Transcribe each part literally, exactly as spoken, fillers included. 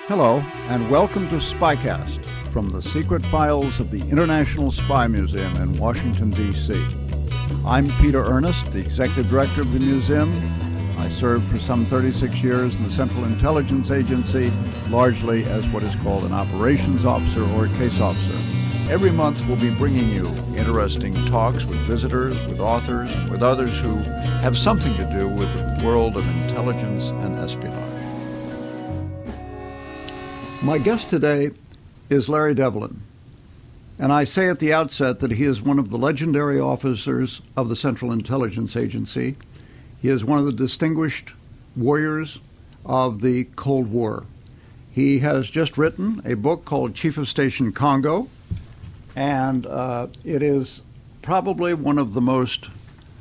Hello, and welcome to Spycast from the secret files of the International Spy Museum in Washington, D C I'm Peter Earnest, the executive director of the museum. I served for some thirty-six years in the Central Intelligence Agency, largely as what is called an operations officer or a case officer. Every month we'll be bringing you interesting talks with visitors, with authors, and with others who have something to do with the world of intelligence and espionage. My guest today is Larry Devlin, and I say at the outset that he is one of the legendary officers of the Central Intelligence Agency. He is one of the distinguished warriors of the Cold War. He has just written a book called Chief of Station Congo, and uh, it is probably one of the most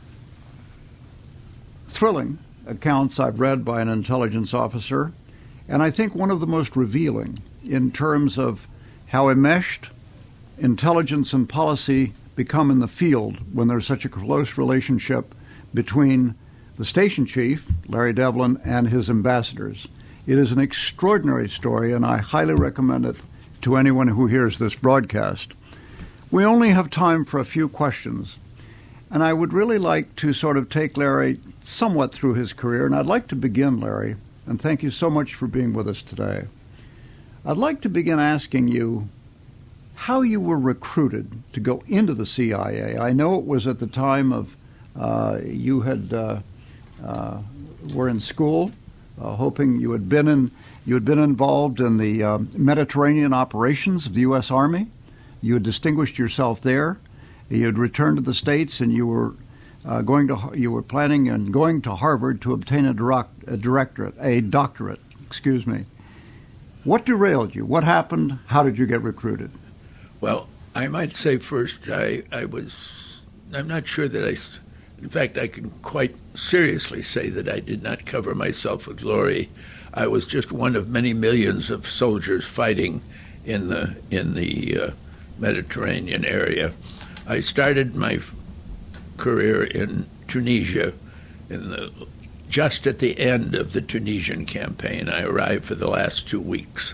thrilling accounts I've read by an intelligence officer, and I think one of the most revealing in terms of how enmeshed intelligence and policy become in the field when there's such a close relationship between the station chief, Larry Devlin, and his ambassadors. It is an extraordinary story, and I highly recommend it to anyone who hears this broadcast. We only have time for a few questions, and I would really like to sort of take Larry somewhat through his career, and I'd like to begin, Larry, and thank you so much for being with us today. I'd like to begin asking you how you were recruited to go into the C I A. I know it was at the time of uh, you had uh, uh, were in school, uh, hoping you had been in you had been involved in the uh, Mediterranean operations of the U S Army. You had distinguished yourself there. You had returned to the States, and you were uh, going to you were planning on going to Harvard to obtain a, direct, a directorate, a doctorate. Excuse me. What derailed you? What happened? How did you get recruited? Well, I might say first, I, I was, I'm not sure that I, in fact, I can quite seriously say that I did not cover myself with glory. I was just one of many millions of soldiers fighting in the, in the uh, Mediterranean area. I started my career in Tunisia in the just at the end of the Tunisian campaign. I arrived for the last two weeks.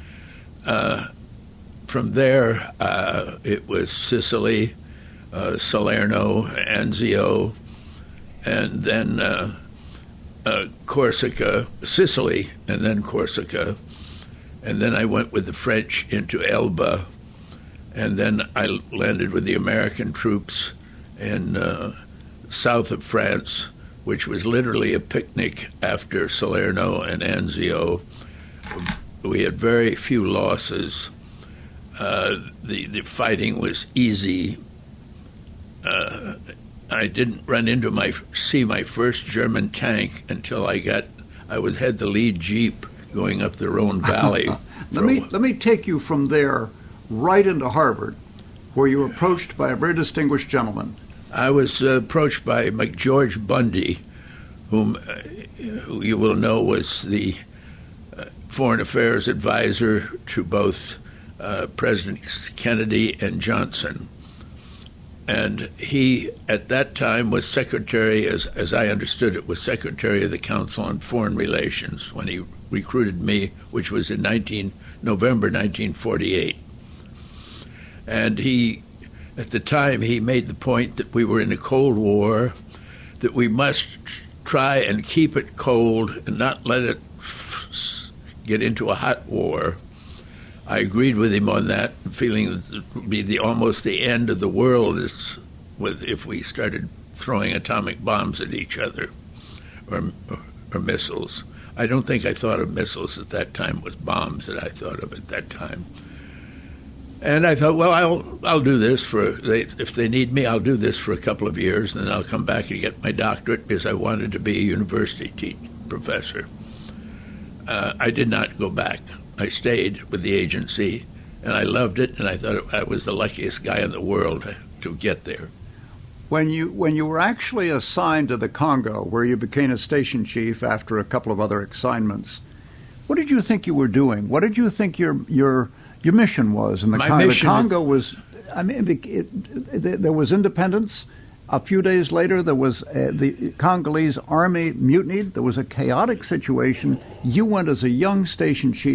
Uh, from there, uh, it was Sicily, uh, Salerno, Anzio, and then uh, uh, Corsica, Sicily, and then Corsica. And then I went with the French into Elba, and then I landed with the American troops in uh, south of France, which was literally a picnic after Salerno and Anzio. We had very few losses. Uh, the, the fighting was easy. Uh, I didn't run into my see my first German tank until I got I was had the lead jeep going up the Rhone Valley. let me let me take you from there right into Harvard, where you were approached by a very distinguished gentleman. I was uh, approached by McGeorge Bundy, whom uh, who you will know was the uh, foreign affairs advisor to both uh, Presidents Kennedy and Johnson. And he, at that time, was secretary, as, as I understood it, was secretary of the Council on Foreign Relations when he recruited me, which was in nineteen, November nineteen forty-eight. And he, at the time, he made the point that we were in a Cold War, that we must try and keep it cold and not let it f- get into a hot war. I agreed with him on that, feeling that it would be the, almost the end of the world is with if we started throwing atomic bombs at each other or, or, or missiles. I don't think I thought of missiles at that time. It was bombs that I thought of at that time. And I thought, well, I'll I'll do this for they, if they need me, I'll do this for a couple of years, and then I'll come back and get my doctorate because I wanted to be a university teach, professor. Uh, I did not go back. I stayed with the agency, and I loved it, and I thought I was the luckiest guy in the world to get there. When you when you were actually assigned to the Congo, where you became a station chief after a couple of other assignments, what did you think you were doing? What did you think your your your mission was? And the, Con- the Congo was, I mean, it, it, it, there was independence. A few days later, there was uh, the Congolese army mutinied. There was a chaotic situation. You went as a young station chief.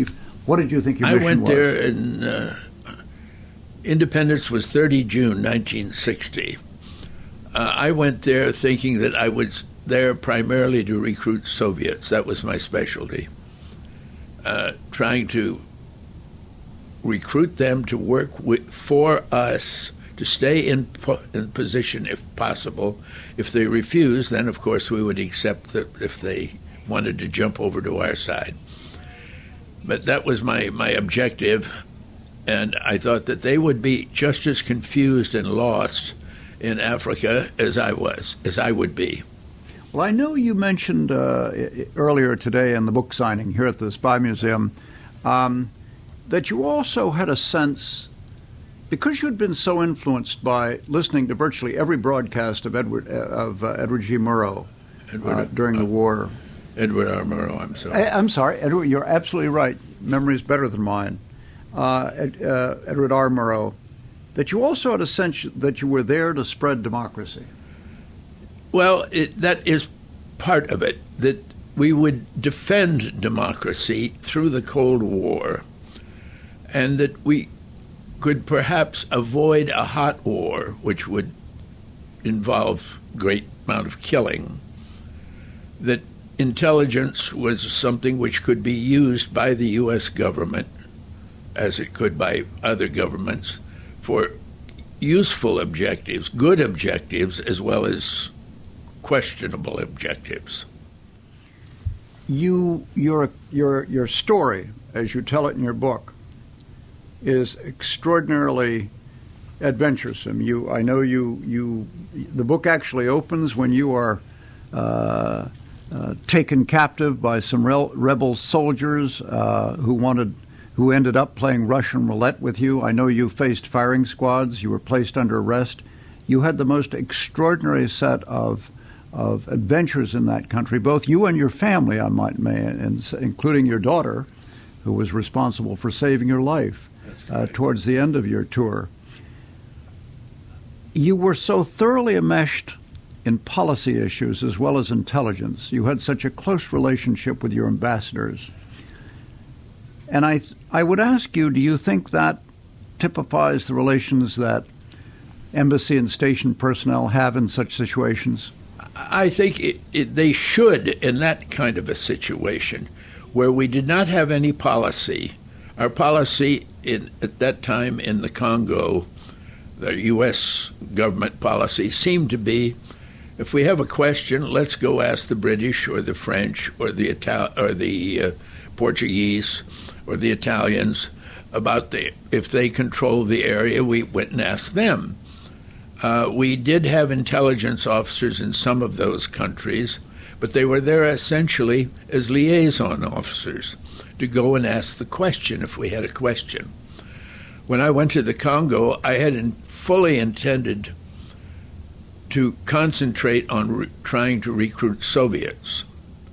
What did you think your I mission went was? there in uh, independence was the thirtieth of June, nineteen sixty. Uh, I went there thinking that I was there primarily to recruit Soviets. That was my specialty. Uh, trying to recruit them to work with, for us, to stay in, po- in position if possible. If they refused, then of course we would accept that if they wanted to jump over to our side. But that was my, my objective, and I thought that they would be just as confused and lost in Africa as I was, as I would be. Well, I know you mentioned uh, earlier today in the book signing here at the Spy Museum um, that you also had a sense, because you'd been so influenced by listening to virtually every broadcast of Edward of uh, Edward G. Murrow Edward, uh, during uh, the war. Edward R. Murrow, I'm sorry. I, I'm sorry, Edward. You're absolutely right. Memory's better than mine. Uh, Ed, uh, Edward R. Murrow. That you also had a sense that you were there to spread democracy. Well, it, that is part of it, that we would defend democracy through the Cold War, and that we could perhaps avoid a hot war, which would involve great amount of killing, that intelligence was something which could be used by the U S government, as it could by other governments, for useful objectives, good objectives, as well as questionable objectives. You, your, your, your story, as you tell it in your book, is extraordinarily adventuresome. You, I know you, you. The book actually opens when you are uh, uh, taken captive by some rel- rebel soldiers uh, who wanted. who ended up playing Russian roulette with you. I know you faced firing squads. You were placed under arrest. You had the most extraordinary set of of adventures in that country, both you and your family, I might may, and including your daughter, who was responsible for saving your life uh, towards the end of your tour. You were so thoroughly enmeshed in policy issues as well as intelligence. You had such a close relationship with your ambassadors. And I, th- I would ask you, do you think that typifies the relations that embassy and station personnel have in such situations? I think it, it, they should, in that kind of a situation, where we did not have any policy. Our policy in, at that time in the Congo, the U S government policy, seemed to be, if we have a question, let's go ask the British or the French or the Ital- or the uh, Portuguese or the Italians about the, if they control the area, we went and asked them. Uh, we did have intelligence officers in some of those countries, but they were there essentially as liaison officers to go and ask the question if we had a question. When I went to the Congo, I had in, fully intended to concentrate on re- trying to recruit Soviets.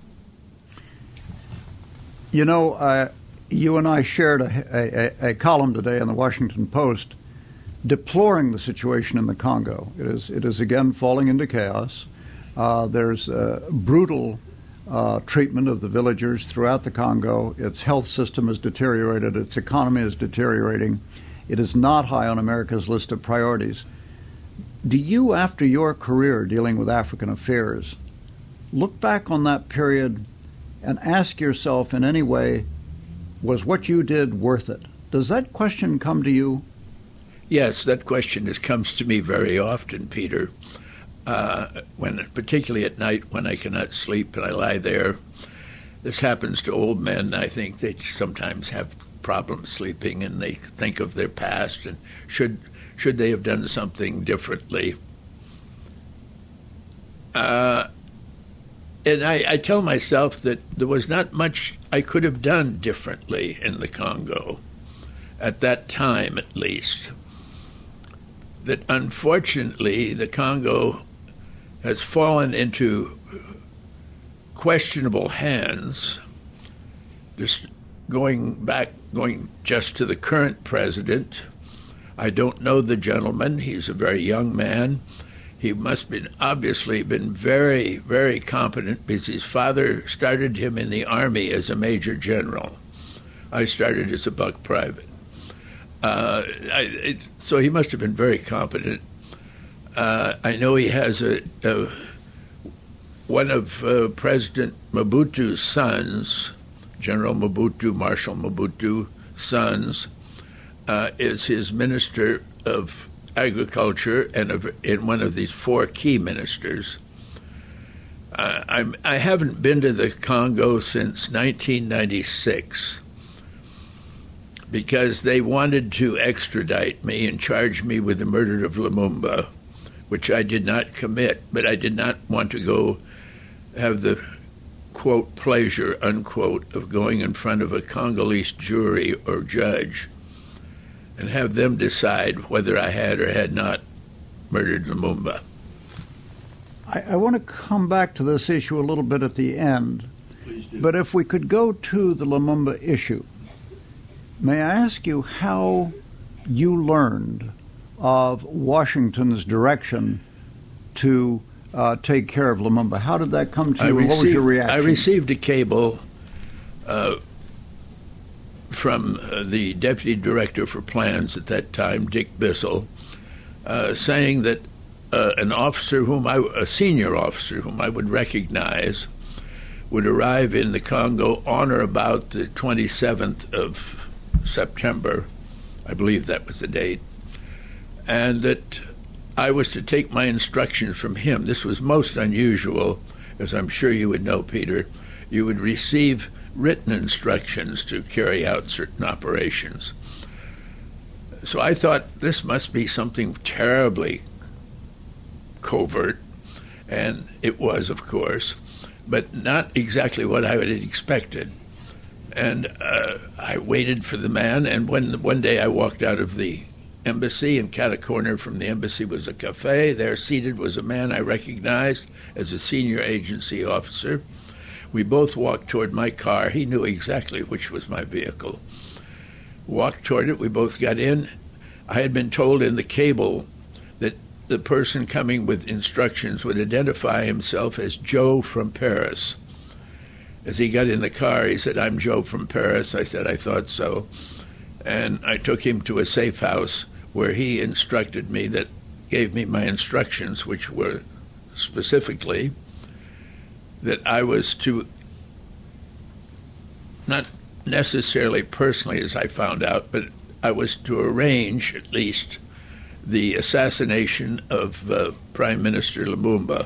You know, uh, you and I shared a, a, a column today in the Washington Post deploring the situation in the Congo. It is, it is again falling into chaos. Uh, there's uh, brutal uh, treatment of the villagers throughout the Congo. Its health system is deteriorated. Its economy is deteriorating. It is not high on America's list of priorities. Do you, after your career dealing with African affairs, look back on that period and ask yourself in any way, was what you did worth it? Does that question come to you? Yes, that question is, comes to me very often, Peter, uh, when, particularly at night when I cannot sleep and I lie there. This happens to old men. I think they sometimes have problems sleeping and they think of their past and should should they have done something differently. Uh, and I, I tell myself that there was not much I could have done differently in the Congo, at that time at least. That unfortunately the Congo has fallen into questionable hands. Just going back, going just to the current president, I don't know the gentleman. He's a very young man. He must have been obviously been very, very competent because his father started him in the army as a major general I started as a buck private. Uh, I, it, so he must have been very competent. Uh, I know he has a, a one of uh, President Mobutu's sons, General Mobutu, Marshal Mobutu's sons, uh, is his minister of agriculture and of, in one of these four key ministers. Uh, I'm, I haven't been to the Congo since nineteen ninety-six because they wanted to extradite me and charge me with the murder of Lumumba, which I did not commit, but I did not want to go have the, quote, pleasure, unquote, of going in front of a Congolese jury or judge and have them decide whether I had or had not murdered Lumumba. I, I want to come back to this issue a little bit at the end, Please do. But if we could go to the Lumumba issue, may I ask you how you learned of Washington's direction to uh, take care of Lumumba? How did that come to you? Received, what was your reaction? I received a cable uh, from uh, the deputy director for plans at that time, Dick Bissell, uh, saying that uh, an officer whom I, a senior officer whom I would recognize, would arrive in the Congo on or about the twenty-seventh of September. I believe that was the date. And that I was to take my instructions from him. This was most unusual, as I'm sure you would know, Peter. You would receive written instructions to carry out certain operations. So I thought this must be something terribly covert, and it was, of course, but not exactly what I had expected. And uh, I waited for the man, and when one day I walked out of the embassy, and cat a corner from the embassy was a cafe. There seated was a man I recognized as a senior agency officer. We both walked toward my car. He knew exactly which was my vehicle. Walked toward it. We both got in. I had been told in the cable that the person coming with instructions would identify himself as Joe from Paris. As he got in the car, he said, "I'm Joe from Paris." I said, "I thought so." And I took him to a safe house where he instructed me, that gave me my instructions, which were specifically that I was to, not necessarily personally as I found out, but I was to arrange at least the assassination of uh, Prime Minister Lumumba,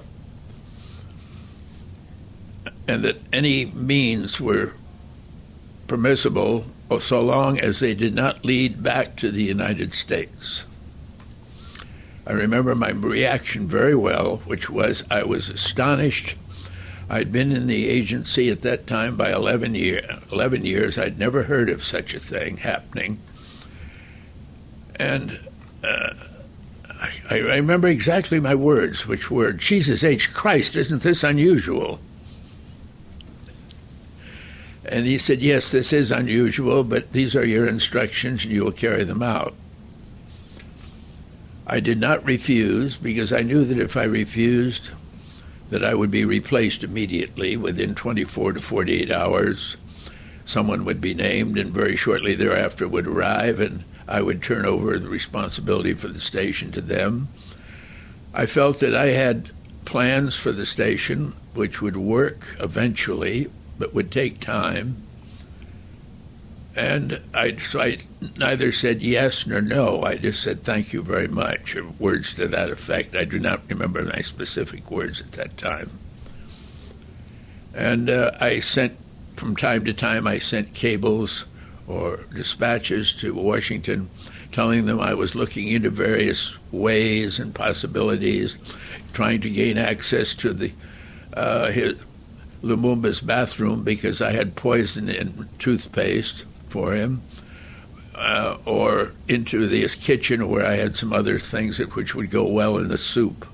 and that any means were permissible so long as they did not lead back to the United States. I remember my reaction very well, which was I was astonished. I'd been in the agency at that time by eleven, year, eleven years. I'd never heard of such a thing happening. And uh, I, I remember exactly my words, which were, "Jesus H. Christ, isn't this unusual?" And he said, "Yes, this is unusual, but these are your instructions and you will carry them out." I did not refuse, because I knew that if I refused, that I would be replaced immediately. Within twenty-four to forty-eight hours, someone would be named, and very shortly thereafter would arrive, and I would turn over the responsibility for the station to them. I felt that I had plans for the station which would work eventually, but would take time. And I, so I neither said yes nor no. I just said, "Thank you very much," or words to that effect. I do not remember my specific words at that time. And uh, I sent, from time to time, I sent cables or dispatches to Washington telling them I was looking into various ways and possibilities, trying to gain access to the uh, his, Lumumba's bathroom because I had poison in toothpaste for him, uh, or into the kitchen where I had some other things that which would go well in the soup.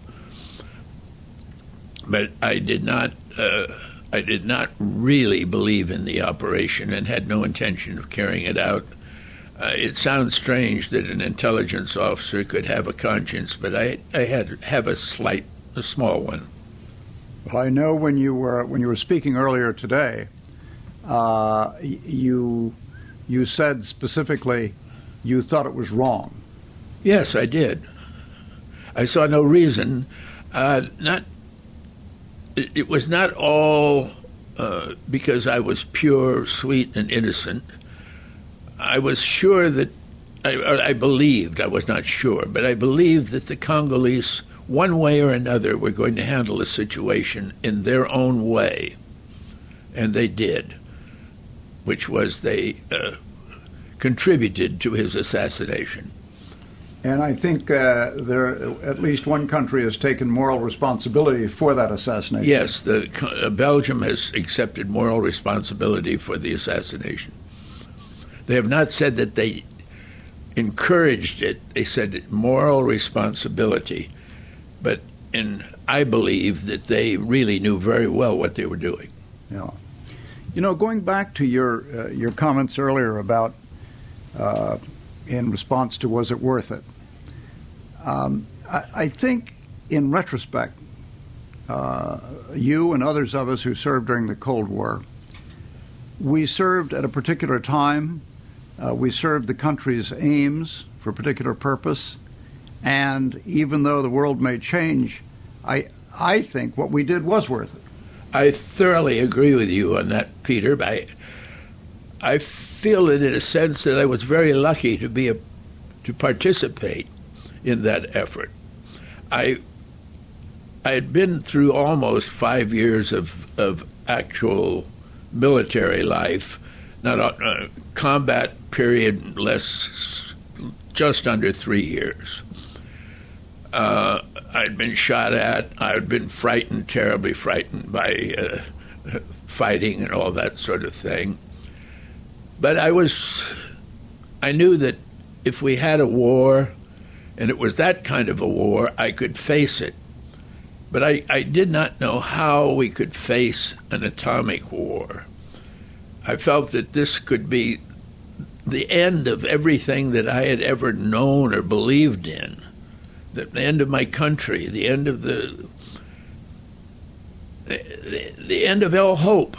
But I did not, uh, I did not really believe in the operation and had no intention of carrying it out. Uh, it sounds strange that an intelligence officer could have a conscience, but I, I had have a slight, a small one. Well, I know when you were when you were speaking earlier today, uh, you you said specifically you thought it was wrong. Yes, I did. I saw no reason. Uh, not. It, it was not all uh, because I was pure, sweet, and innocent. I was sure that I, I believed. I was not sure, but I believed that the Congolese, one way or another, were going to handle the situation in their own way, and they did. Which was they uh, contributed to his assassination. And I think uh, there, at least one country has taken moral responsibility for that assassination. Yes, the, uh, Belgium has accepted moral responsibility for the assassination. They have not said that they encouraged it. They said moral responsibility. But in, I believe that they really knew very well what they were doing. Yeah. You know, going back to your uh, your comments earlier about, uh, in response to was it worth it, um, I, I think in retrospect, uh, you and others of us who served during the Cold War, we served at a particular time, uh, we served the country's aims for a particular purpose, and even though the world may change, I I think what we did was worth it. I thoroughly agree with you on that, Peter. But I, I feel it in a sense that I was very lucky to be a, to participate in that effort. I, I had been through almost five years of of actual military life, not a, a combat period less, just under three years. Uh, I'd been shot at. I'd been frightened, terribly frightened by uh, fighting and all that sort of thing. But I was, I knew that if we had a war, and it was that kind of a war, I could face it. But I, I did not know how we could face an atomic war. I felt that this could be the end of everything that I had ever known or believed in. The end of my country, the end of the, the, the end of all hope.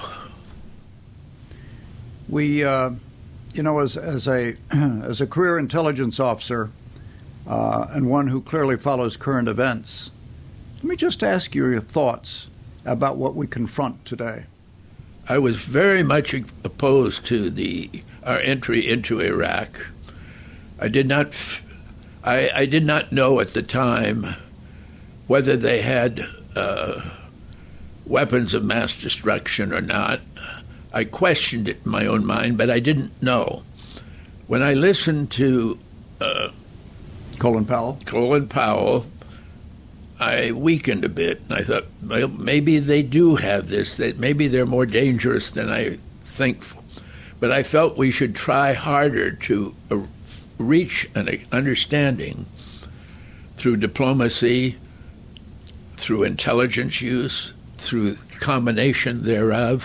We, uh, you know, as as a as a career intelligence officer, uh, and one who clearly follows current events, let me just ask you your thoughts about what we confront today. I was very much opposed to the our entry into Iraq. I did not. I, I did not know at the time whether they had uh, weapons of mass destruction or not. I questioned it in my own mind, but I didn't know. When I listened to uh, Colin Powell, Colin Powell, I weakened a bit, and I thought, well, maybe they do have this. That maybe they're more dangerous than I think. But I felt we should try harder to uh, reach an understanding through diplomacy, through intelligence use, through combination thereof,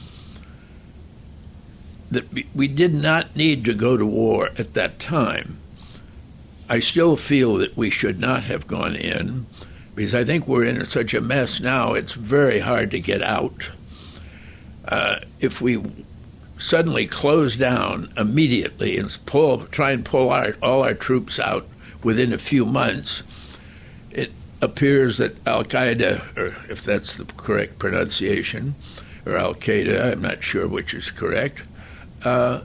that we did not need to go to war at that time. I still feel that we should not have gone in, because I think we're in such a mess now, it's very hard to get out. Uh, if we suddenly close down immediately and pull, try and pull our, all our troops out within a few months, it appears that Al-Qaeda, or if that's the correct pronunciation, or Al-Qaeda, I'm not sure which is correct, uh,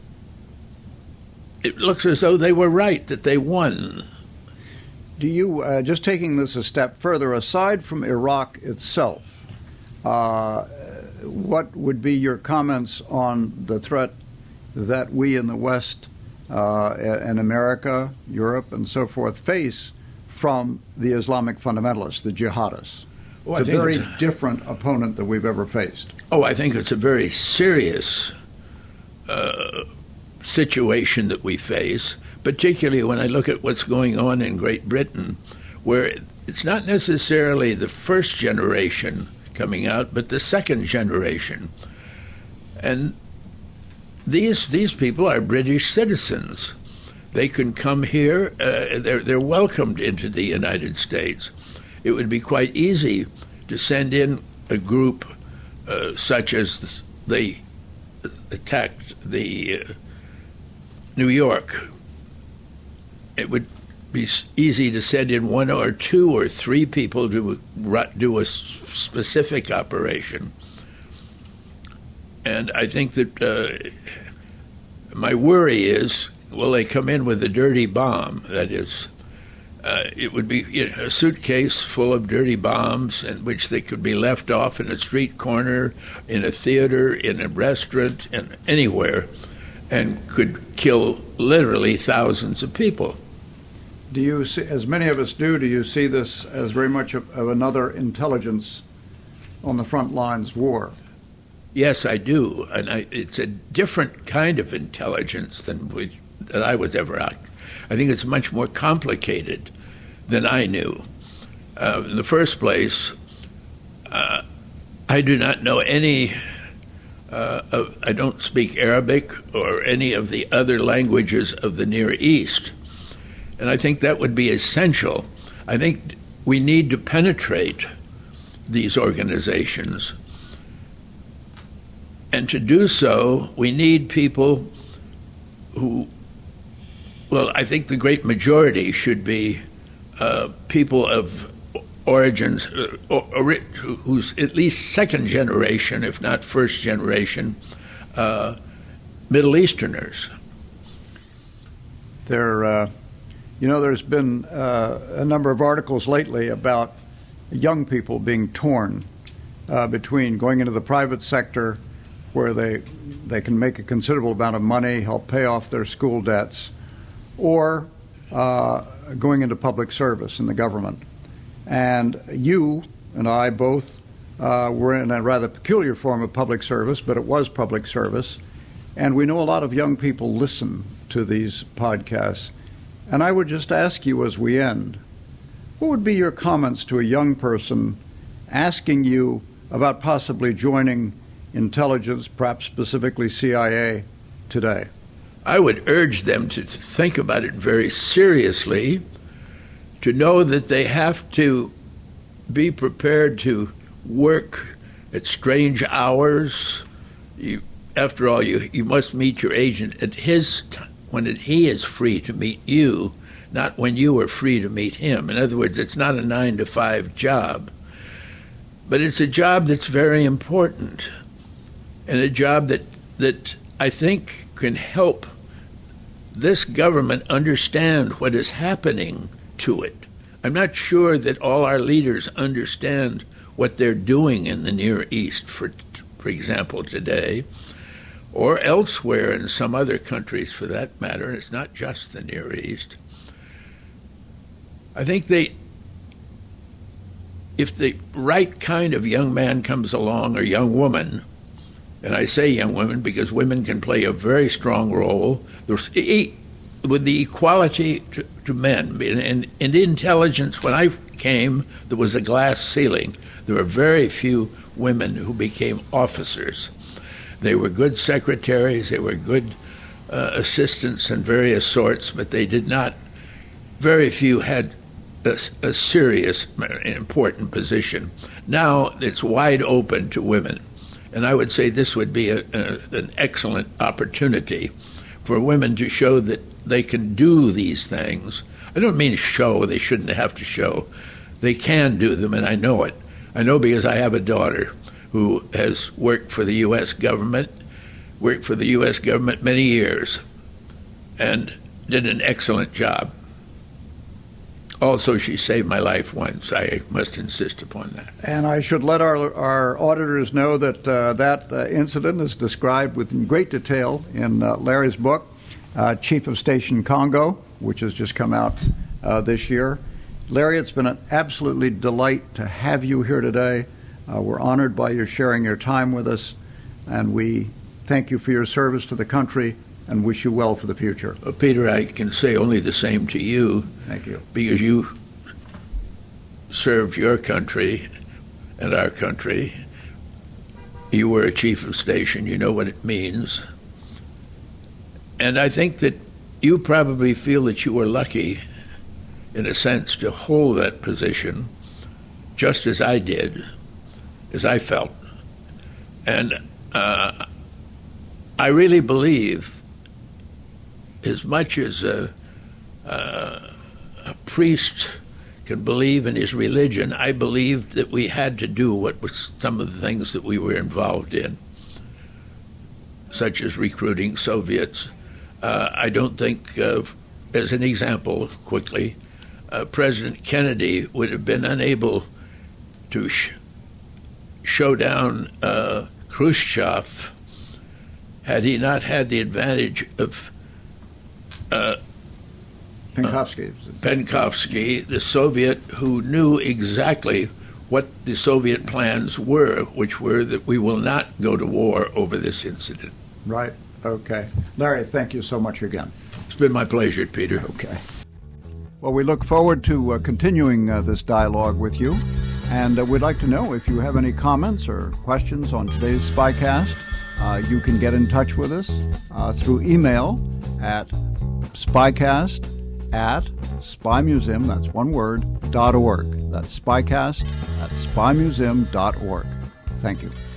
it looks as though they were right, that they won. Do you, uh, just taking this a step further, aside from Iraq itself, uh, what would be your comments on the threat that we in the West uh, and America, Europe, and so forth face from the Islamic fundamentalists, the jihadists? Oh, it's I a very it's a, different opponent that we've ever faced. Oh, I think it's a very serious uh, situation that we face, particularly when I look at what's going on in Great Britain, where it's not necessarily the first generation coming out, but the second generation. And these these people are British citizens. They can come here. Uh, they're they're welcomed into the United States. It would be quite easy to send in a group uh, such as they attacked the uh, New York, it would be easy to send in one or two or three people to do a specific operation. And I think that uh, my worry is, will they come in with a dirty bomb? That is, uh, it would be you know, a suitcase full of dirty bombs in which they could be left off in a street corner, in a theater, in a restaurant, and anywhere, and could kill literally thousands of people. Do you see, as many of us do, do you see this as very much of, of another intelligence on the front lines war? Yes, I do, and I, it's a different kind of intelligence than we, that I was ever. I think it's much more complicated than I knew. Uh, in the first place, uh, I do not know any. Uh, of, I don't speak Arabic or any of the other languages of the Near East, and I think that would be essential. I think we need to penetrate these organizations. And to do so, we need people who, well, I think the great majority should be uh, people of origins, uh, or, or, who's at least second generation, if not first generation, uh, Middle Easterners. There, uh, you know, there's been uh, a number of articles lately about young people being torn uh, between going into the private sector, where they they can make a considerable amount of money, help pay off their school debts, or uh, going into public service in the government. And you and I both uh, were in a rather peculiar form of public service, but it was public service. And we know a lot of young people listen to these podcasts. And I would just ask you as we end, what would be your comments to a young person asking you about possibly joining intelligence, perhaps specifically C I A, today? I would urge them to think about it very seriously, to know that they have to be prepared to work at strange hours. You, after all, you, you must meet your agent at his time, when it, he is free to meet you, not when you are free to meet him. In other words, it's not a nine to five job, but it's a job that's very important, and a job that, that I think can help this government understand what is happening to it. I'm not sure that all our leaders understand what they're doing in the Near East, for, for example, today, or elsewhere in some other countries for that matter. It's not just the Near East. I think they, if the right kind of young man comes along, or young woman, and I say young women because women can play a very strong role with the equality to, to men. And in intelligence, when I came, there was a glass ceiling. There were very few women who became officers. They were good secretaries, they were good uh, assistants in various sorts, but they did not, very few had a, a serious, important position. Now it's wide open to women. And I would say this would be a, a, an excellent opportunity for women to show that they can do these things. I don't mean show, they shouldn't have to show. They can do them, and I know it. I know because I have a daughter who has worked for the U S government, worked for the U S government many years, and did an excellent job. Also, she saved my life once. I must insist upon that. And I should let our, our auditors know that uh, that uh, incident is described with great detail in uh, Larry's book, uh, Chief of Station Congo, which has just come out uh, this year. Larry, it's been an absolutely delight to have you here today. Uh, we're honored by your sharing your time with us, and we thank you for your service to the country and wish you well for the future. Well, Peter, I can say only the same to you. Thank you. Because you served your country and our country. You were a chief of station. You know what it means. And I think that you probably feel that you were lucky, in a sense, to hold that position, just as I did, as I felt. And uh, I really believe as much as a, uh, a priest can believe in his religion, I believed that we had to do what was some of the things that we were involved in, such as recruiting Soviets. Uh, I don't think, uh, as an example, quickly, uh, President Kennedy would have been unable to sh- show down uh, Khrushchev had he not had the advantage of uh, Penkovsky. Uh, Penkovsky, the Soviet, who knew exactly what the Soviet plans were, which were that we will not go to war over this incident. Right. Okay. Larry, thank you so much again. It's been my pleasure, Peter. Okay. Well, we look forward to uh, continuing uh, this dialogue with you, and uh, we'd like to know if you have any comments or questions on today's Spycast. Uh, you can get in touch with us uh, through email at spycast at spymuseum, that's one word, dot org. That's spycast at spymuseum dot org. Thank you.